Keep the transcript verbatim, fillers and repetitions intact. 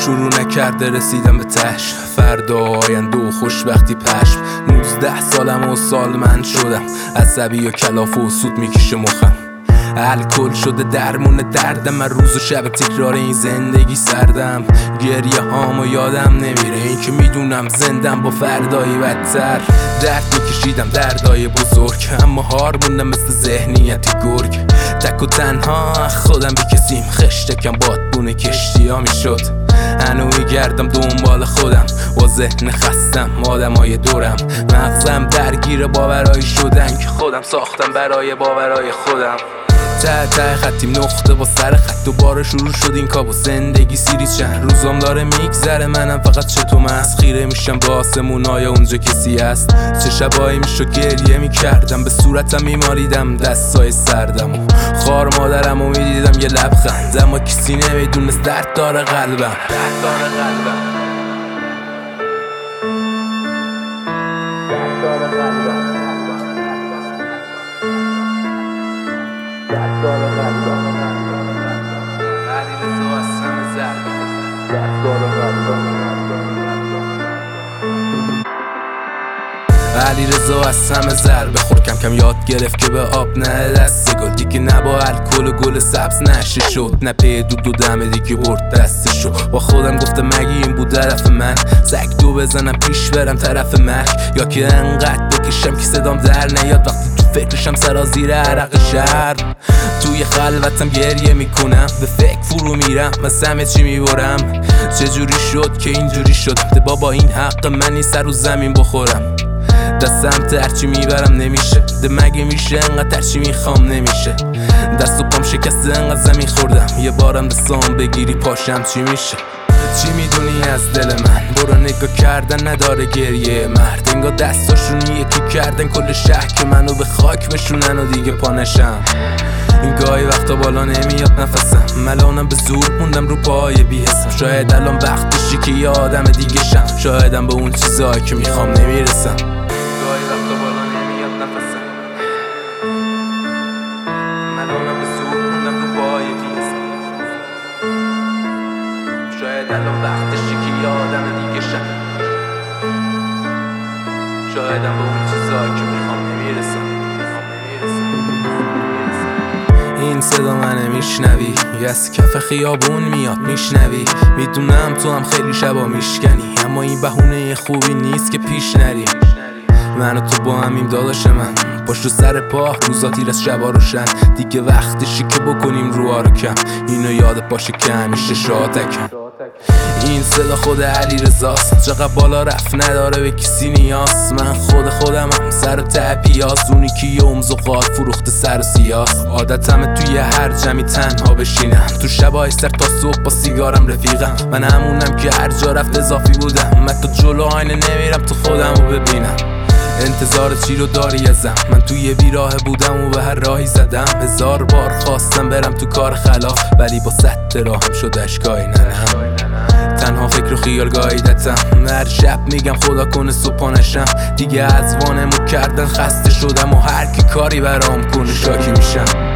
شروع نکرده رسیدم به تش، فردا آینده و خوشبختی پشم. نوزده سالم و سالمند شدم، عصبی و کلاف و سود میکشه مخم. الکل شده درمون دردم، من روز و شب تکرار این زندگی سردم. گریه هامو یادم نمیره، این که میدونم زندم با فردایی بدتر. درد میکشیدم دردای بزرگ، اما هار موندم مثل ذهنیتی گرگ. تک و تنها خودم بی کسیم، خشتکم بادبون کشتی ها میشد. هنو میگردم دنبال خودم با ذهن خستم، آدمای دورم مغزم درگیر باورایی شدن که خودم ساختم برای باورای خودم. ته ته خطیم نقطه با سر خط، دوباره شروع شد این کابو زندگی سیریز چند روزام داره میگذره، منم فقط چطور مست خیره میشم با آسمون. آیا اونجا کسی هست؟ چه شبایی میشو گریه میکردم، به صورتم میماریدم دستای سردم و خوار مادرم و میدیدم یه لبخند، اما کسی نمیدونست درد داره قلبم، درد داره قلبم، درد داره قلبم، درد داره قلبم. علیرضا از همه زرد درد داره قلبم. علیرضا از همه ضربه خورد، کم کم یاد گرفت که به آب نه دست گل، دیگه نه با الکل و گل سبز نشه شد، نه پی دود و دمه دیگه برد دستشو. با خودم گفتم مگه این بود طرف من، زک دو بزنم پیش برم طرف مرگ، یا که انقدر بکشم که صدام در نیاد وقتی تو فکرشم سرازیر عرق شرم. توی خلوتم گریه میکنم، به فکر فرو میرم من همه چی میبرم. چجوری شد که اینجوری شد؟ بابا این حق منی سر و زمین بخورم. دستم ترچی میبرم نمیشه، ده مگه میشه انقدر ترچی میخوام نمیشه. دست و پام شکسته انقدر زمین خوردم، یه بارم دستام بگیری پاشم چی میشه؟ چی میدونی از دل من؟ برو نگاه کردن نداره گریه مرد، انگار دستاشون یکی کردن کل شهر که منو به خاک بشونن و دیگه پانشم. این گاهی وقتا بالا نمیاد نفسم، ملانم به زور موندم رو پای بی حسم. شاید الان وقتشی که یه آدم دیگه شم، شایدم به اون چیزایی که میخوام نمیرسم. گاهی وقتا بالا نمیاد نفسم، ملانم به زور موندم رو پای بی حسم. شاید الان وقتشی که یه آدم دیگه شم، شایدم به اون چیزایی که میخوام نمیرسم. این صدا منه میشنوی، یه از کف خیابون میاد میشنوی، میدونم تو هم خیلی شبا میشکنی، اما این بهونه خوبی نیست که پیش نری. من و تو با همیم داداش من، پشت و سر پا روزا تیر از شبا روشن، دیگه وقتشی که بکنیم روها رو کم، اینو یاد باشه که همیشه شاتکم. این صدا خود علیرضاست، چقدر بالا رفت نداره به کسی نیاز. من خود خودم هم سر و ته پیاز، اونی که یه امزقات فروخته سر و سیاس. عادتمه توی هر جمعی تنها بشینم، تو شبای سر تا صبح با سیگارم رفیقم. من همونم که هر جا رفت اضافی بودم، من تا جلو آینه نمیرم تو خودم رو ببینم. انتظار چی رو داری ازم؟ من توی بیراه بودم و به هر راهی زدم، هزار بار خواستم برم تو کار خلاف، ولی با صد راهم شد اشکایی ننم. تنها فکر و خیال گاییدتم، هر شب میگم خدا کنه صبحانشم، دیگه از وانمو کردن خسته شدم و هر کی کاری برام کنه شاکی میشم.